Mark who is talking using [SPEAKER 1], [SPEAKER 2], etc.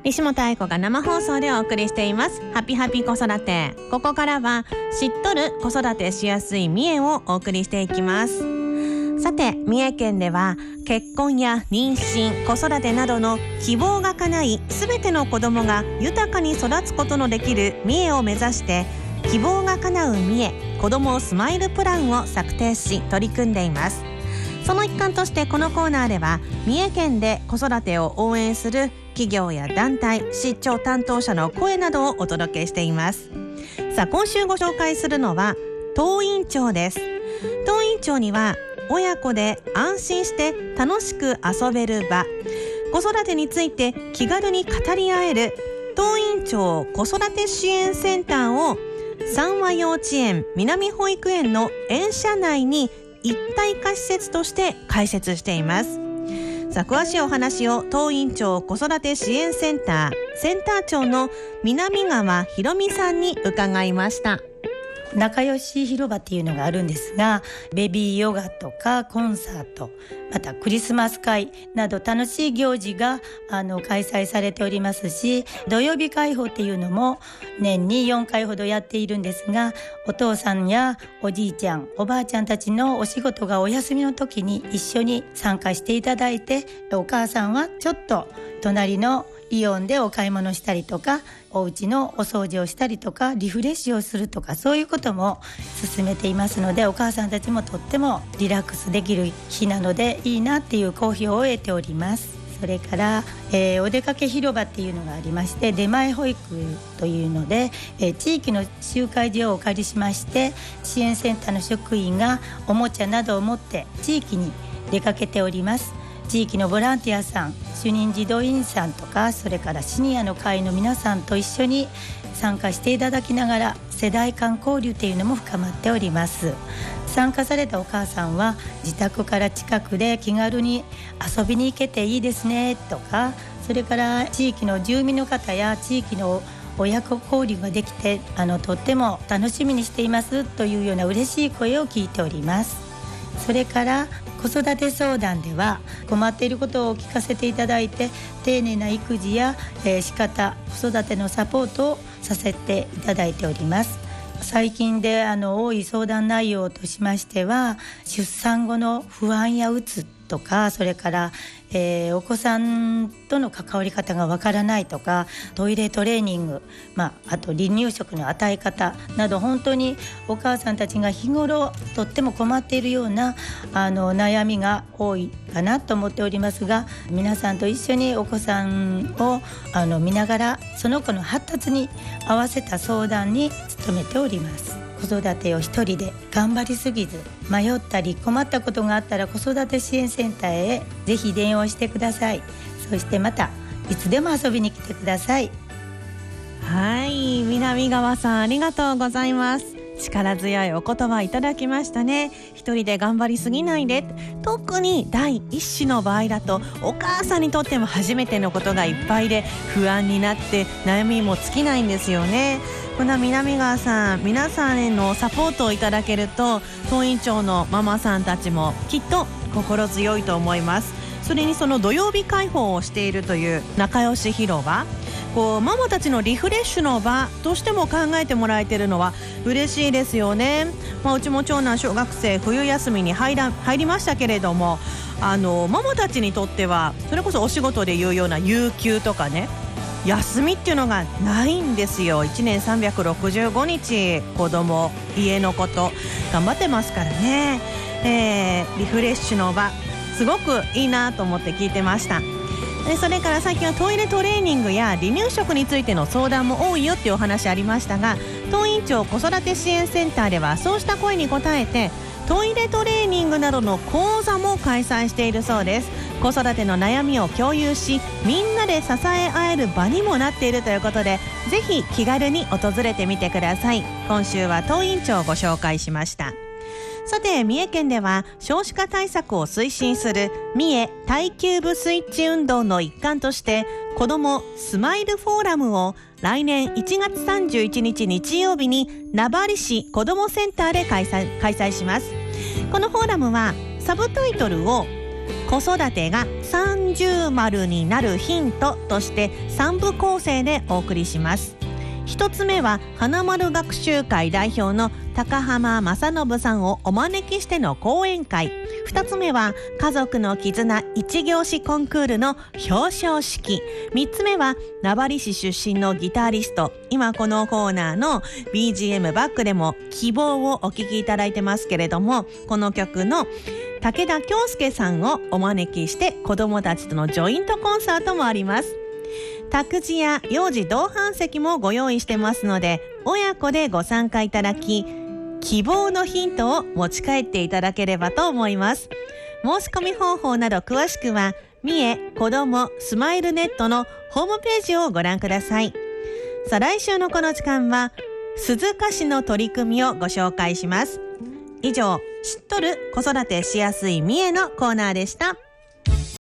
[SPEAKER 1] 西本愛子が生放送でお送りしていますハピハピ子育て。ここからは知っとる子育てしやすい三重をお送りしていきます。さて、三重県では結婚や妊娠、子育てなどの希望が叶い、すべての子どもが豊かに育つことのできる三重を目指して、希望が叶う三重子どもスマイルプランを策定し取り組んでいます。その一環としてこのコーナーでは、三重県で子育てを応援する企業や団体、出張担当者の声などをお届けしています。さあ、今週ご紹介するのは当院長です。当院長には親子で安心して楽しく遊べる場、子育てについて気軽に語り合える当院長子育て支援センターを三和幼稚園南保育園の園舎内に一体化施設として開設しています。さあ、詳しいお話を当院長子育て支援センターセンター長の南川博美さんに伺いました。
[SPEAKER 2] 仲良し広場っていうのがあるんですが、ベビーヨガとかコンサート、またクリスマス会など楽しい行事が開催されておりますし、土曜日会報っていうのも年に4回ほどやっているんですが、お父さんやおじいちゃんおばあちゃんたちのお仕事がお休みの時に一緒に参加していただいて、お母さんはちょっと隣のイオンでお買い物したりとか、お家のお掃除をしたりとか、リフレッシュをするとか、そういうことも進めていますので、お母さんたちもとってもリラックスできる日なのでいいなっていう好評を得ております。それから、お出かけ広場っていうのがありまして、出前保育というので、地域の集会所をお借りしまして、支援センターの職員がおもちゃなどを持って地域に出かけております。地域のボランティアさん、主任児童員さんとか、それからシニアの会の皆さんと一緒に参加していただきながら、世代間交流というのも深まっております。参加されたお母さんは自宅から近くで気軽に遊びに行けていいですねとか、それから地域の住民の方や地域の親子交流ができてとっても楽しみにしていますというような嬉しい声を聞いております。それから子育て相談では、困っていることを聞かせていただいて、丁寧な育児や、仕方、子育てのサポートをさせていただいております。最近で多い相談内容としましては、出産後の不安やうつとか、それから、お子さんとの関わり方がわからないとか、トイレトレーニング、あと離乳食の与え方など、本当にお母さんたちが日頃とっても困っているような悩みが多いかなと思っておりますが、皆さんと一緒にお子さんを見ながら、その子の発達に合わせた相談に努めております。子育てを一人で頑張りすぎず、迷ったり困ったことがあったら子育て支援センターへぜひ電話してください。そしてまたいつでも遊びに来てください。
[SPEAKER 1] はい、南川さんありがとうございます。力強いお言葉いただきましたね。一人で頑張りすぎないで。特に第一子の場合だと、お母さんにとっても初めてのことがいっぱいで不安になって悩みも尽きないんですよね。この南川さん、皆さんへのサポートをいただけると、当院長のママさんたちもきっと心強いと思います。それにその土曜日開放をしているという仲良し広場、ママたちのリフレッシュの場としても考えてもらえているのは嬉しいですよね。うちも長男小学生冬休みに入りましたけれども、ママたちにとってはそれこそお仕事でいうような有給とかね、休みっていうのがないんですよ。1年365日子供家のこと頑張ってますからね。リフレッシュの場すごくいいなと思って聞いてました。それから最近はトイレトレーニングや離乳食についての相談も多いよっていうお話ありましたが、当院長子育て支援センターではそうした声に応えてトイレトレーニングなどの講座も開催しているそうです。子育ての悩みを共有し、みんなで支え合える場にもなっているということで、ぜひ気軽に訪れてみてください。今週は当院長をご紹介しました。さて、三重県では少子化対策を推進する三重耐久部スイッチ運動の一環として、子どもスマイルフォーラムを来年1月31日日曜日に名張市子どもセンターで開催します。このフォーラムはサブタイトルを子育てが30丸になるヒントとして3部構成でお送りします。一つ目は花丸学習会代表の高浜正信さんをお招きしての講演会。二つ目は家族の絆一行詞コンクールの表彰式。三つ目は名張市出身のギタリスト、今このコーナーの BGM バックでも希望をお聞きいただいてますけれども、この曲の武田恭介さんをお招きして子どもたちとのジョイントコンサートもあります。託児や幼児同伴席もご用意してますので、親子でご参加いただき、希望のヒントを持ち帰っていただければと思います。申し込み方法など詳しくは三重子どもスマイルネットのホームページをご覧ください。さあ、来週のこの時間は鈴鹿市の取り組みをご紹介します。以上、知っとる子育てしやすい三重のコーナーでした。